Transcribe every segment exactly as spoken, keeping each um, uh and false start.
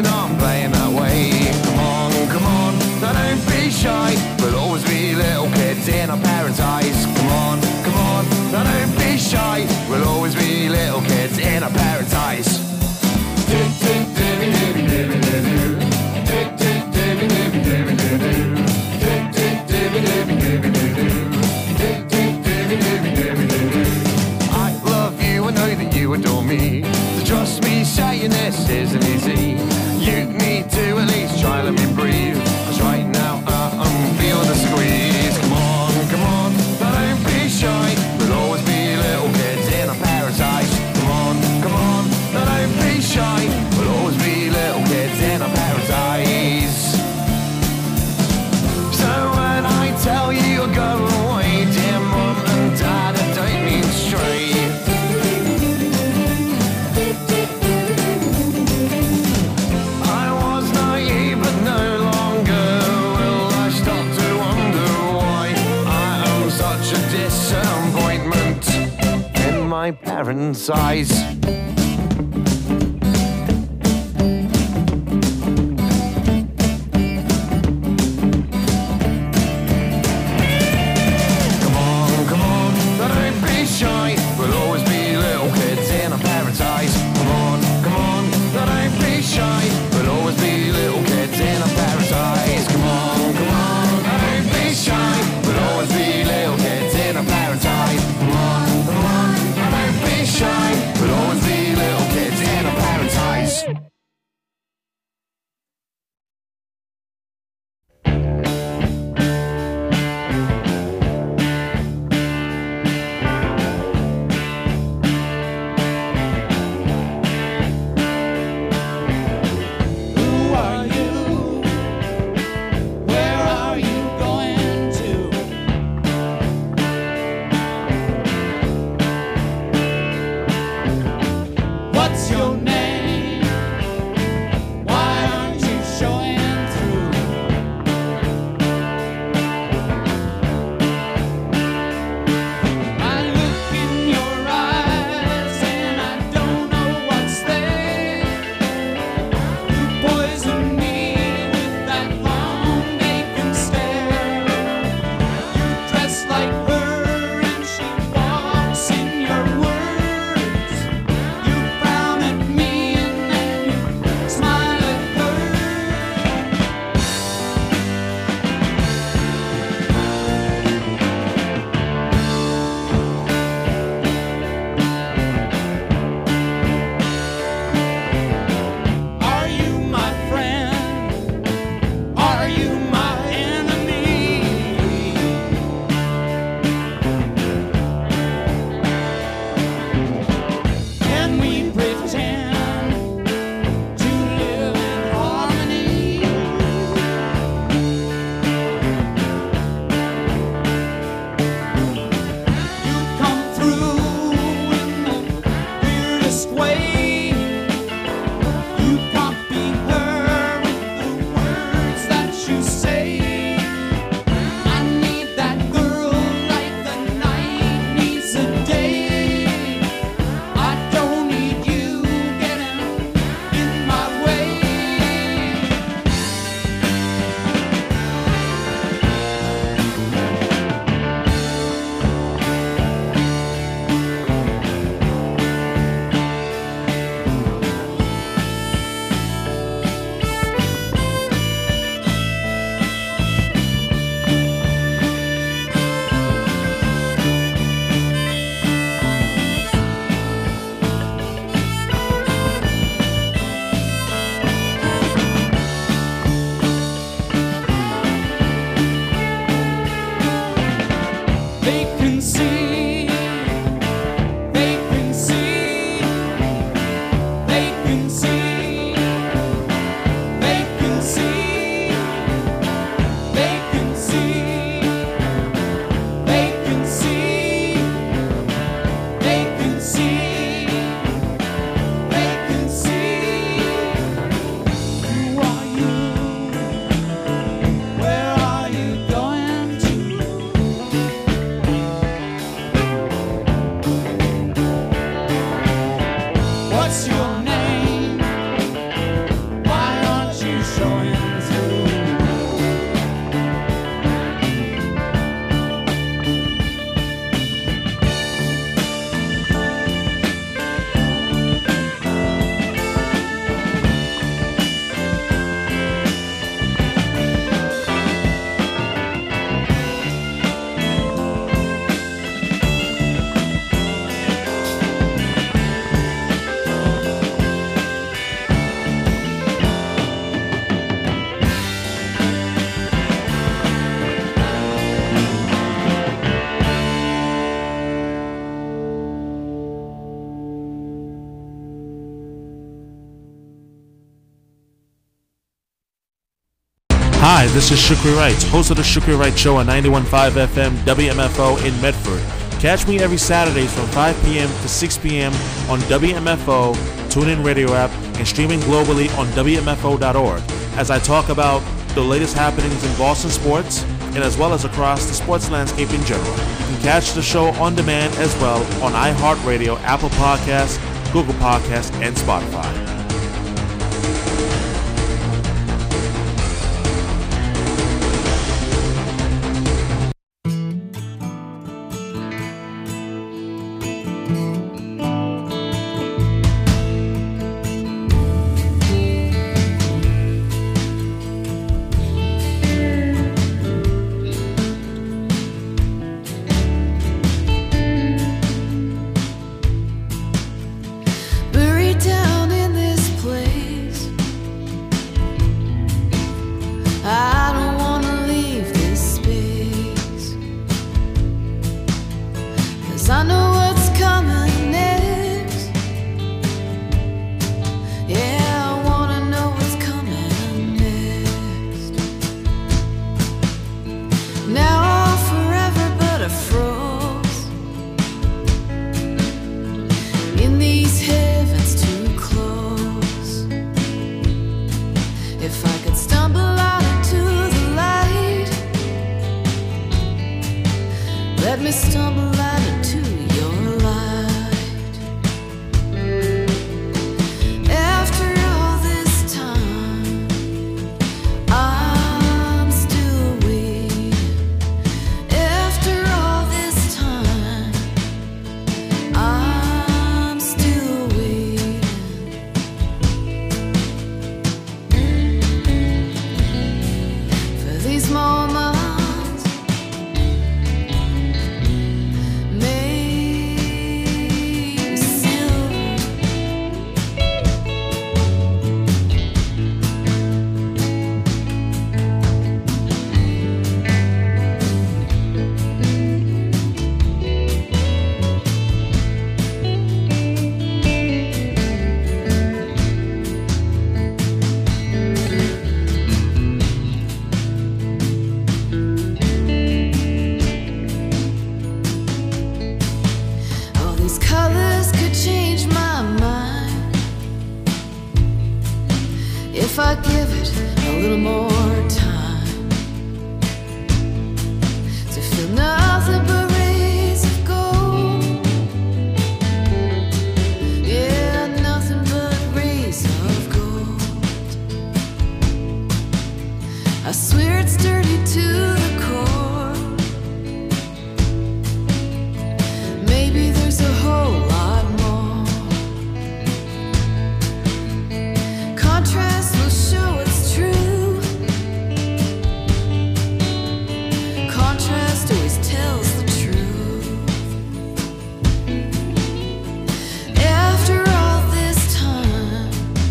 we're not playing that way. Come on, come on, now don't be shy. We'll always be little kids in our parents' eyes. Come on, come on, now don't be shy. We'll always be little kids in our parents' eyes. I love you, I know that you adore me. So trust me, saying this isn't easy. You need to at least try, let me breathe. Cause right now uh, I'm feeling the squeeze. Come on, come on, now don't be shy. We'll always be little kids in our parents' eyes. Come on, come on, now don't be shy. We'll always be little kids in our parents' eyes. So when I tell you you'll go away, dear mum and dad, I don't mean straight. I was naive but no longer will I stop to wonder why I am such a disappointment in my parents' eyes. We'll always be little kids in our parents' eyes. Come on, come on, now don't be shy. We'll always be little kids in our parents' eyes. Come on, come on, now don't be shy. We'll always be little kids in our parents' eyes. Come on, come on, now don't be shy. We'll always be Hi, this is Shukri Wright, host of the Shukri Wright Show on ninety-one point five F M W M F O in Medford. Catch me every Saturdays from five p.m. to six p.m. on W M F O, TuneIn Radio app, and streaming globally on W M F O dot org as I talk about the latest happenings in Boston sports and as well as across the sports landscape in general. You can catch the show on demand as well on iHeartRadio, Apple Podcasts, Google Podcasts, and Spotify.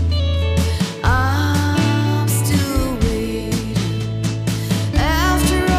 After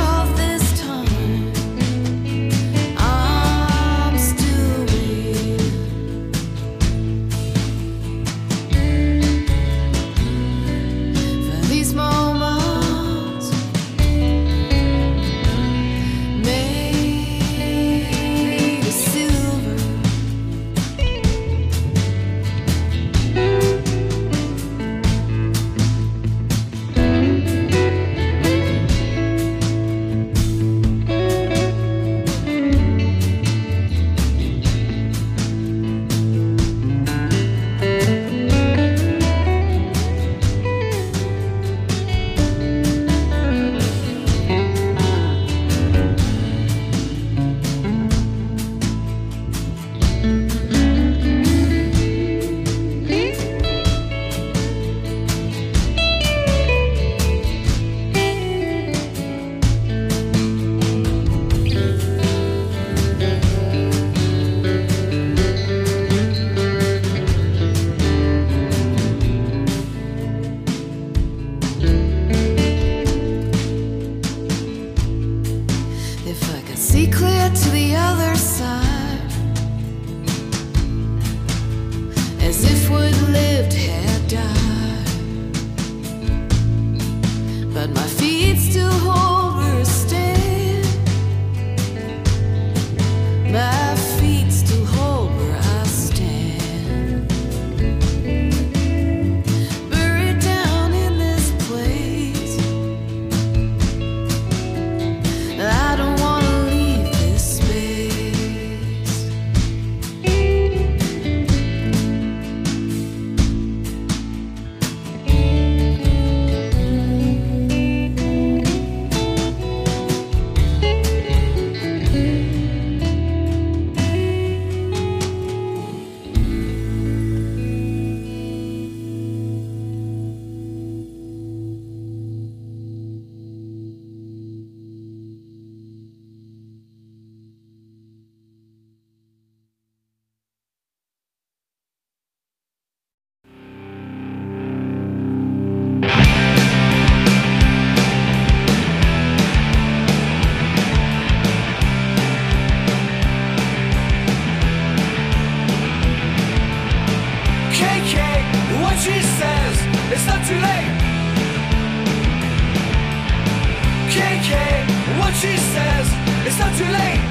not too late.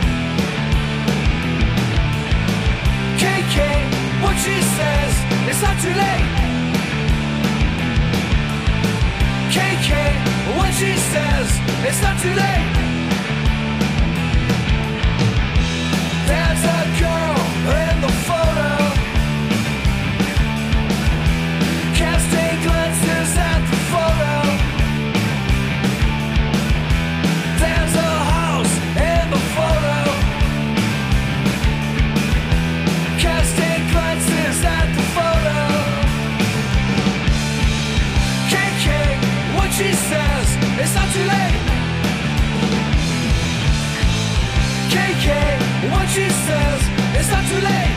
K K, what she says, it's not too late. K K, what she says, it's not too late. There's a girl in the photo, casting glances at the photo. There's a house in the photo, casting glances at the photo. K K, what she says, it's not too late. K K, what she says, it's not too late.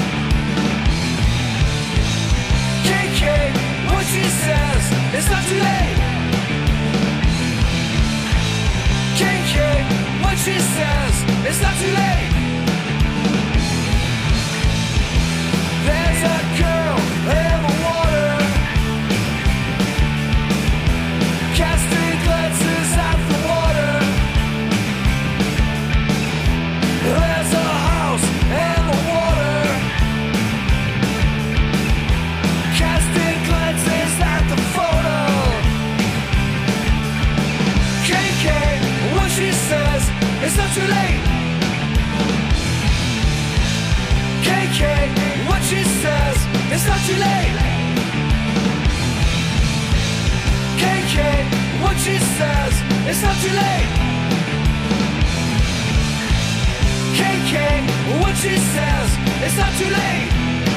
K K, what she says, it's not too late. K K, what she says, it's not too late. There's a girl in the water, casting glances at the water. There's a house in the water, casting glances at the photo. K K, what she says, it's not too late. K K, what she says, it's not too late. K K, what she says, it's not too late. K K, what she says, it's not too late.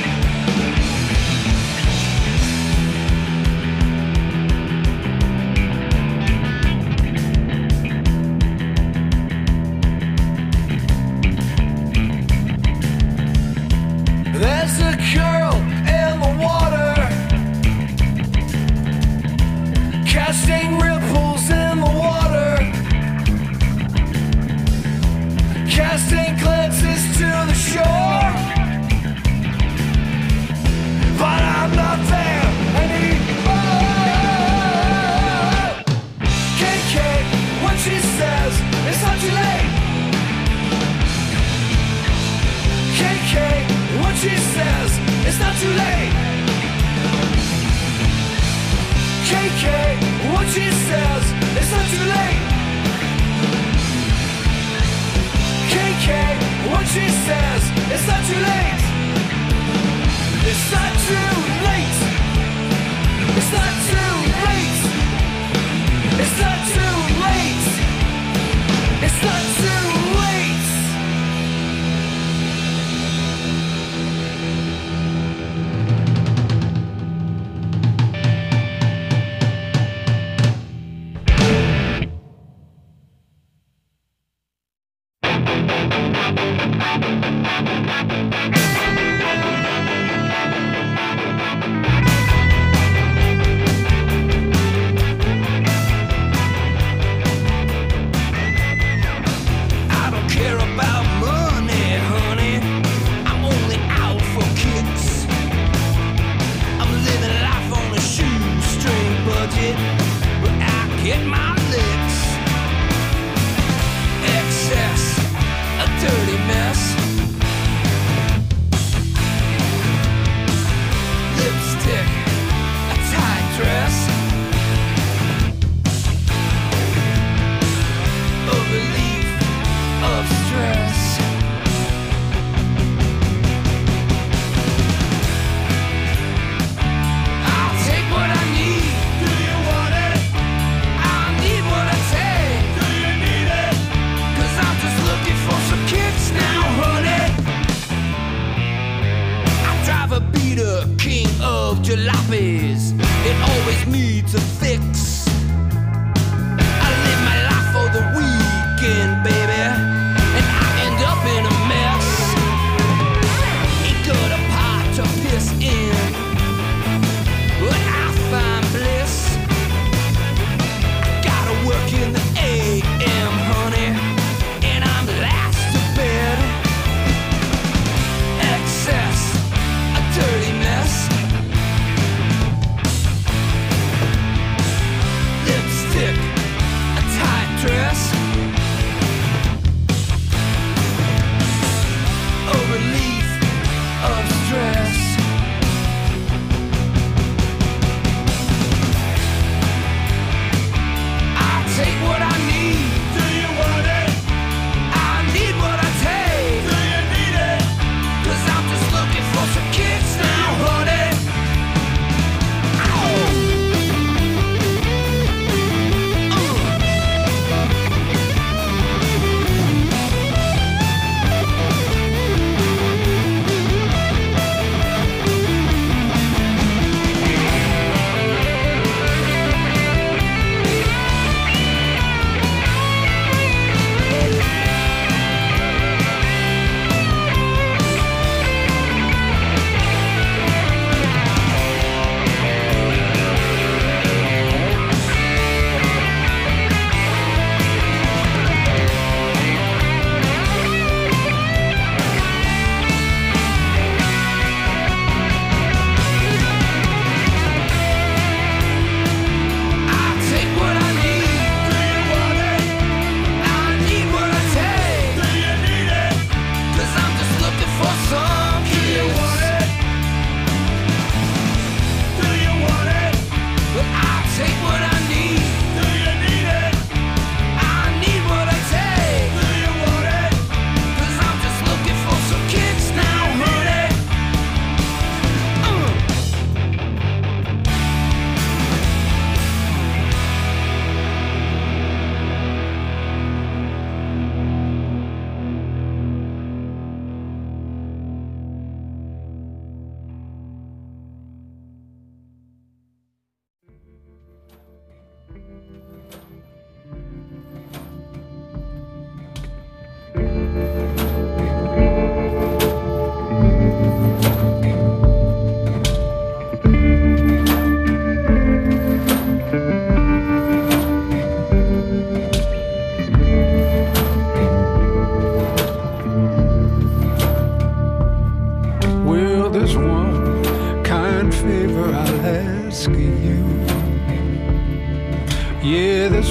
There's a girl in the water, casting ripples in the water, casting glances to the shore. But I'm not there anymore. K K, what she says, it's not too late. K K, what she says, it's not too late. K K, what she says, it's not too late. K K, what she says, it's not too late. It's not too late. It's not too late. It's not too late. It's not too late. I don't care about money, honey. I'm only out for kicks. I'm living life on a shoestring budget, but I get my licks. Excess, a dirty mess.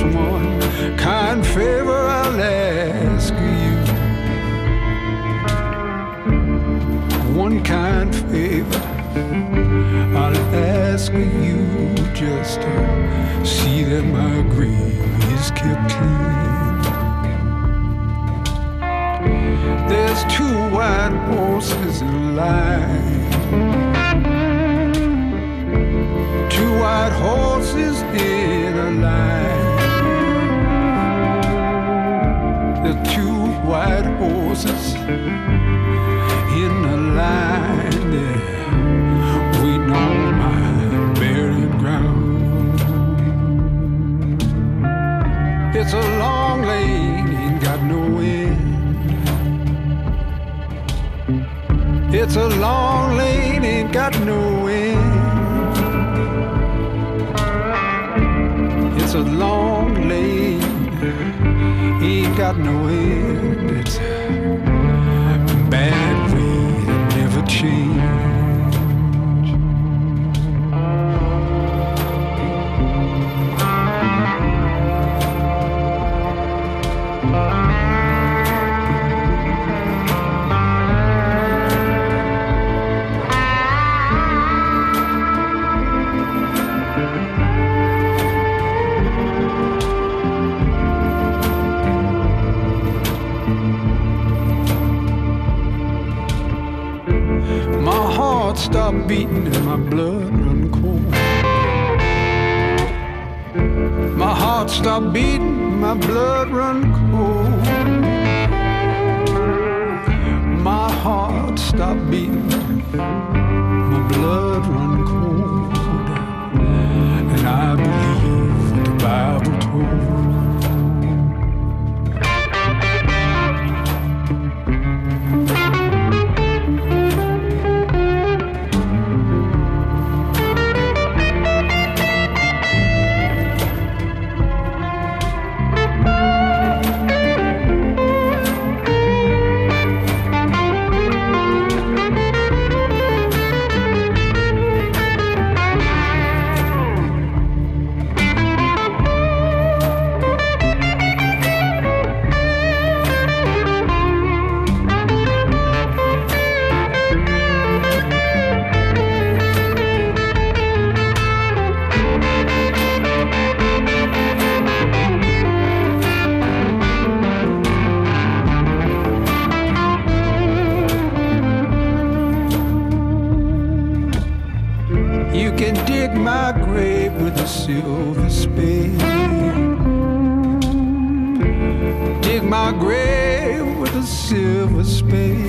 just one kind favor I'll ask you. One kind favor I'll ask you, just to see that my grave is kept clean. There's two white horses in line, two white horses in a line. The two white horses in a line there, waiting on my burial ground. It's a long lane, ain't got no end. It's a long lane, ain't got no end. It's a long lane, ain't got no end. It's a bad way to never change. Stop beating and my blood run cold. My heart stopped beating, my blood run cold. My heart stopped beating, my blood run cold. And I believe what the Bible told. Silver spade, dig my grave with a silver spade,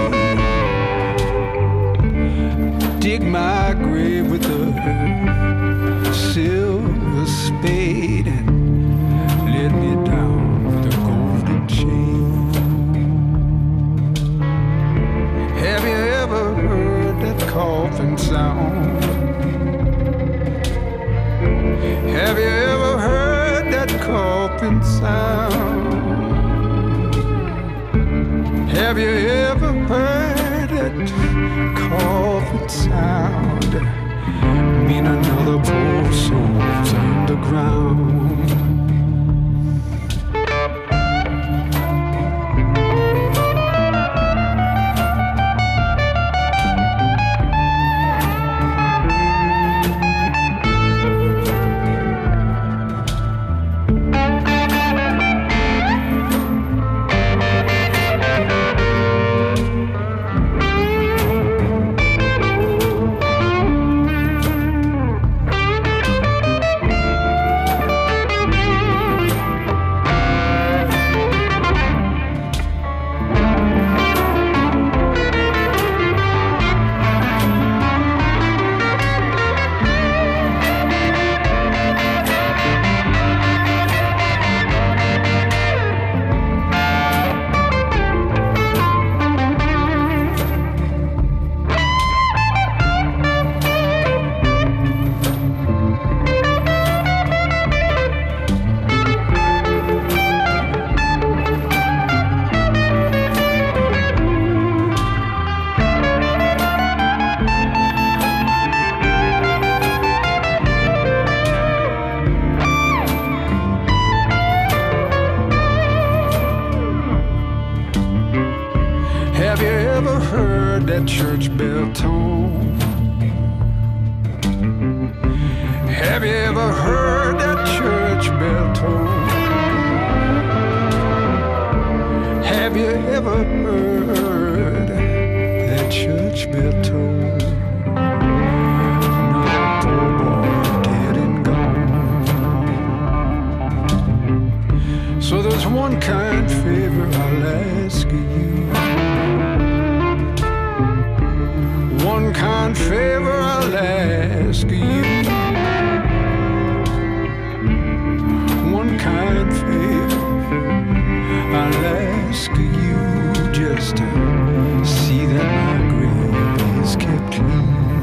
dig my grave with a silver spade, and let me down with a golden chain. Have you ever heard that coffin sound? Have you ever heard that coffin sound? Have you ever heard that coffin sound? Mean another poor soul's underground. that church bell tone? Have you ever heard that church bell tone? Have you ever heard that church bell tone? Not a poor boy dead and gone. So there's one kind favor I'll ask of you. One kind favor I'll ask of you. One kind favor I'll ask you, just to see that my grave is kept clean.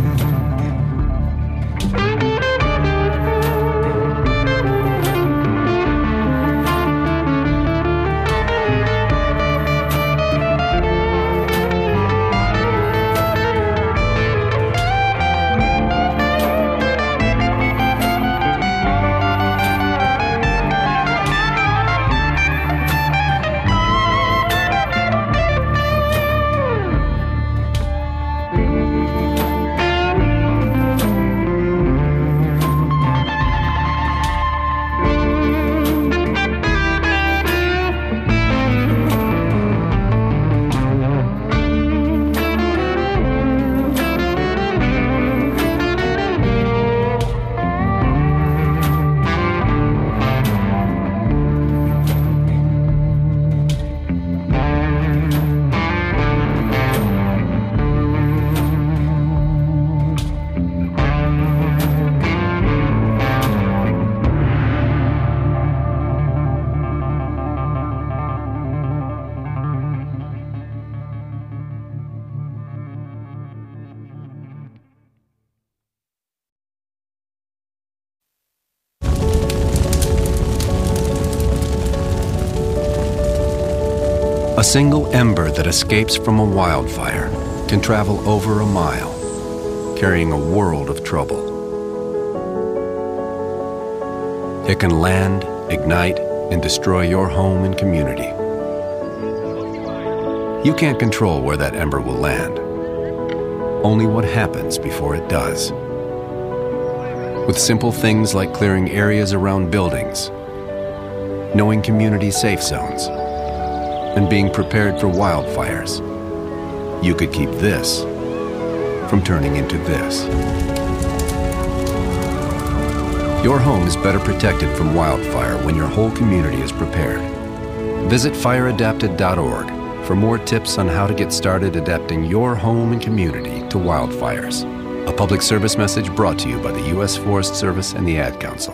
A single ember that escapes from a wildfire can travel over a mile, carrying a world of trouble. It can land, ignite, and destroy your home and community. You can't control where that ember will land, only what happens before it does. With simple things like clearing areas around buildings, knowing community safe zones, and being prepared for wildfires, you could keep this from turning into this. Your home is better protected from wildfire when your whole community is prepared. Visit fire adapted dot org for more tips on how to get started adapting your home and community to wildfires. A public service message brought to you by the U S Forest Service and the Ad Council.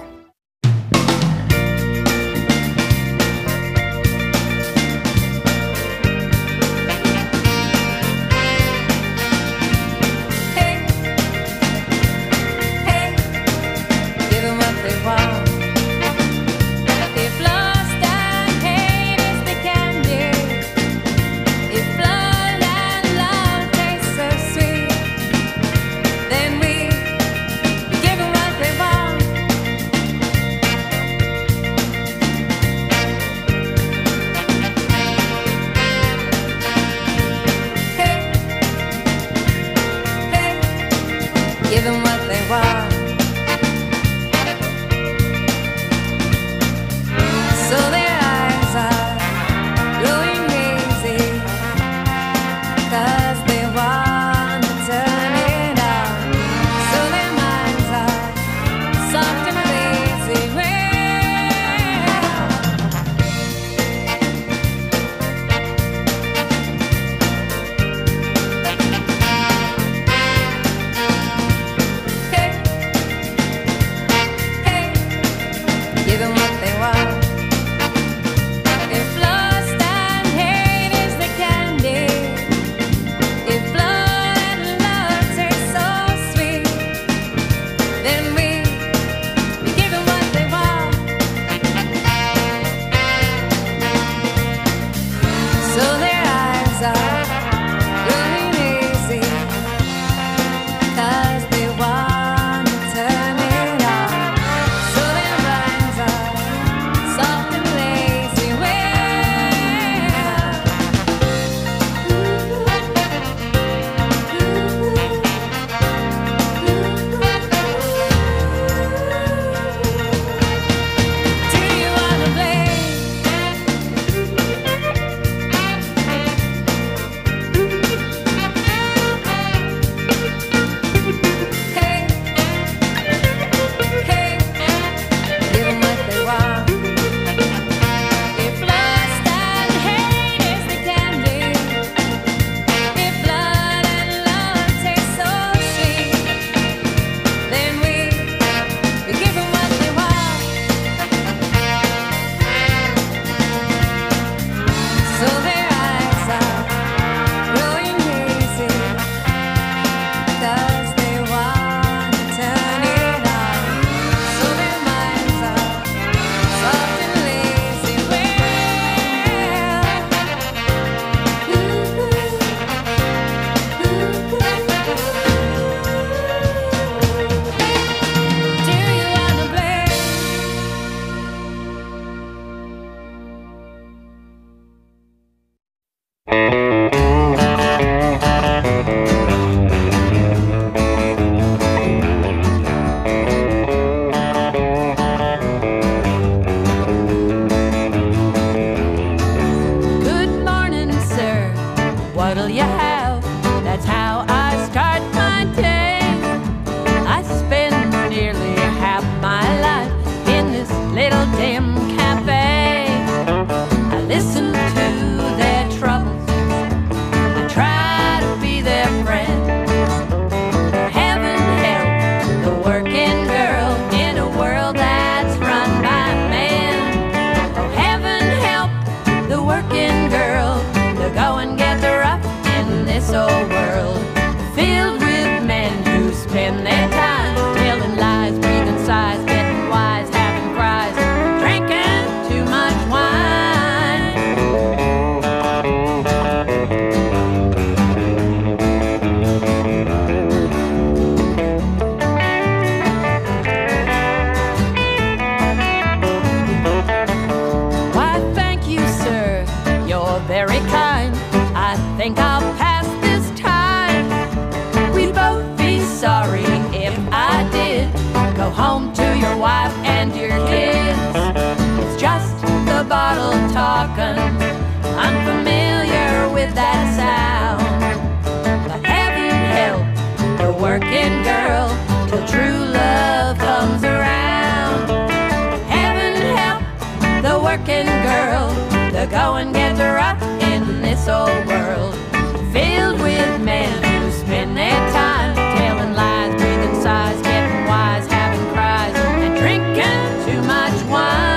think I'll pass this time. We'd both be sorry if I did. Go home to your wife and your kids. It's just the bottle talking. I'm familiar with that sound. But heaven help the working girl till true love comes around. Heaven help the working girl. The going gets rough in this old world, filled with men who spend their time telling lies, breathing sighs, getting wise, having cries, and drinking too much wine.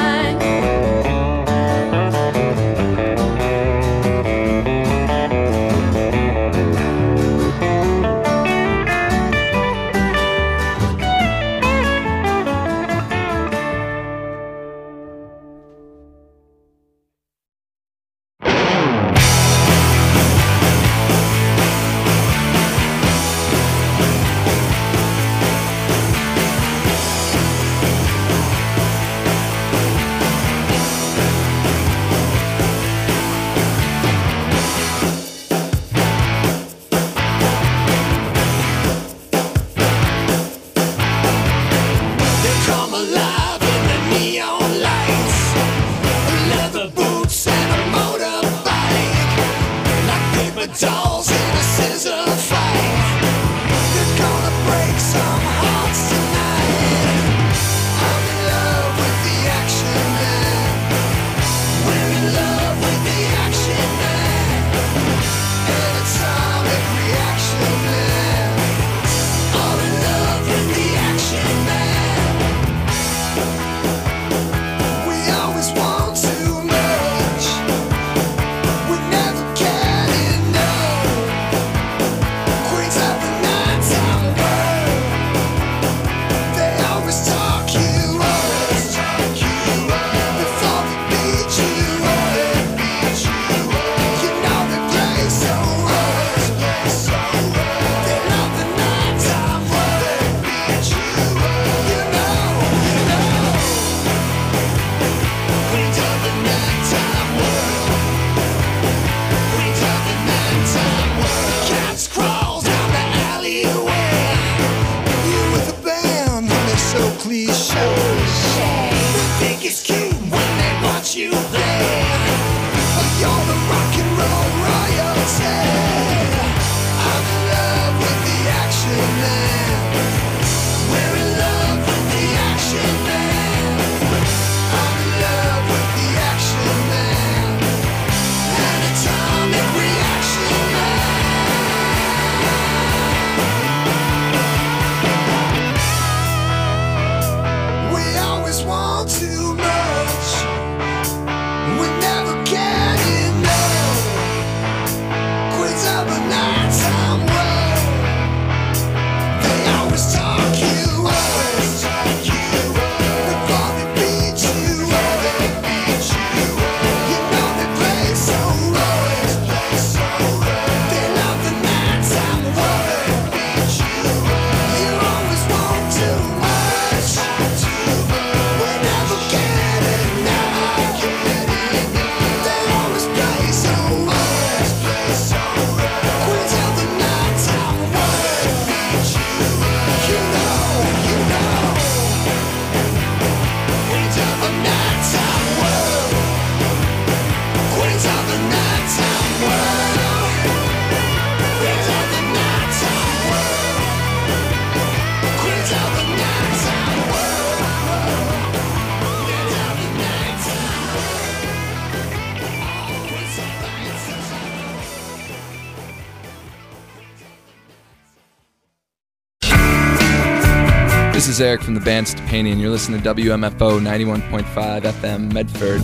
This is Eric from the band Stepani, and you're listening to W M F O ninety-one point five F M Medford.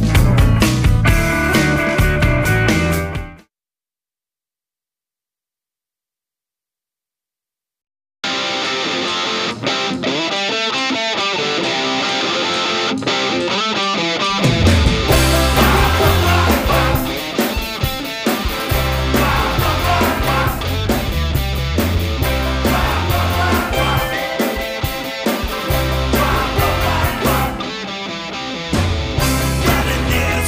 Running near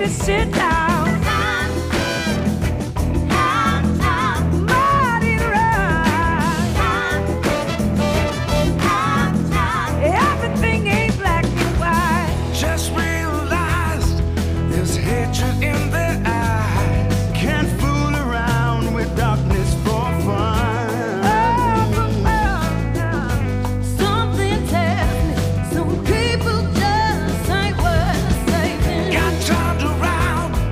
to sit down. Mighty right. Everything ain't black and white. Just realized there's hatred in their eyes. Can't fool around with darkness for fun. Something tells me some people just ain't worth saving. Got turned around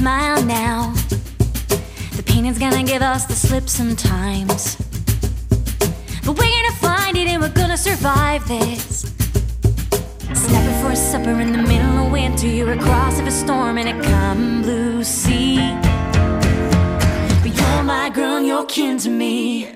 smile now. The painting's gonna give us the slip sometimes, but we're gonna find it and we're gonna survive this. Snapping for a supper in the middle of winter, you're across of a storm in a calm blue sea. But you're my girl and you're kin to me.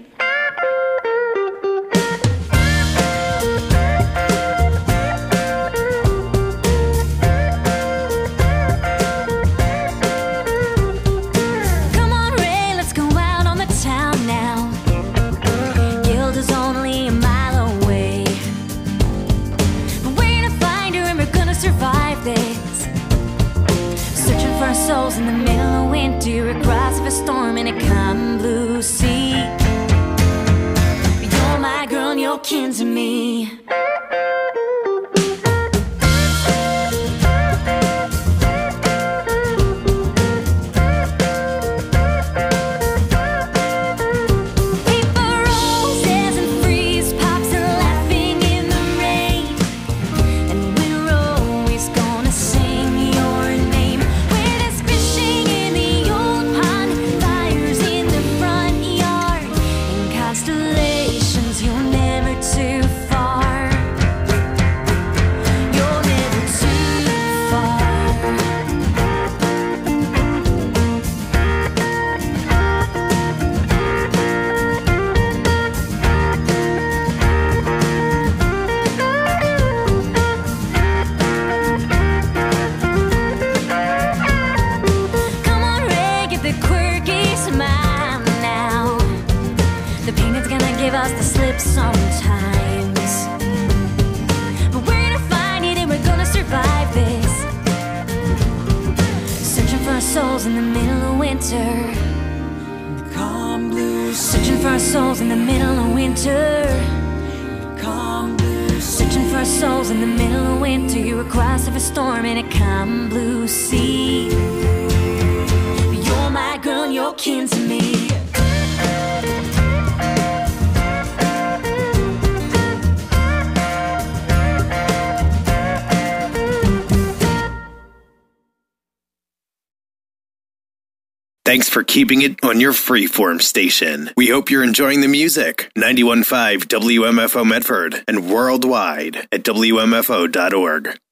Souls in the middle of winter, across of a storm in a calm blue sea. You're my girl and you're kin to me. Sometimes, but we're gonna find it and we're gonna survive this. Searching for our souls in the middle of winter. Calm blue. Searching for our souls in the middle of winter. Calm blue. Searching for our souls in the middle of winter. You're across of a storm in a calm blue sea. You're my girl and you're kin to me. Thanks for keeping it on your freeform station. We hope you're enjoying the music. ninety-one point five W M F O Medford and worldwide at W M F O dot org.